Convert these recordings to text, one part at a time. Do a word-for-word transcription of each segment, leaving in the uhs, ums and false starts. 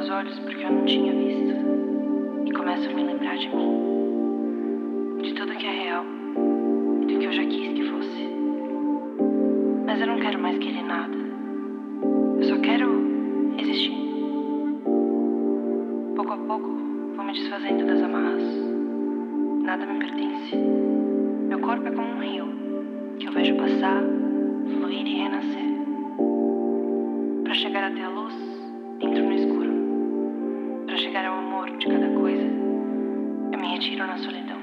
meus olhos porque eu não tinha visto. E começo a me lembrar de mim, de tudo que é real e do que eu já quis que fosse. Mas eu não quero mais querer nada. Eu só quero existir. Pouco a pouco vou me desfazendo das amarras. Nada me pertence. Meu corpo é como um rio que eu vejo passar, fluir e renascer. Para chegar até a luz, entro no escuro. Para chegar ao amor de cada coisa, eu me retiro na solidão.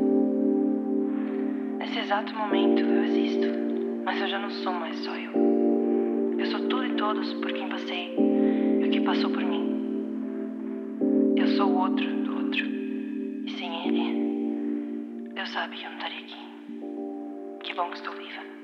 Nesse exato momento eu existo, mas eu já não sou mais só eu. Eu sou tudo e todos por quem passei e o que passou por mim. Eu sou o outro do outro. E sem ele, Deus sabe que eu não estaria aqui. Que bom que estou viva.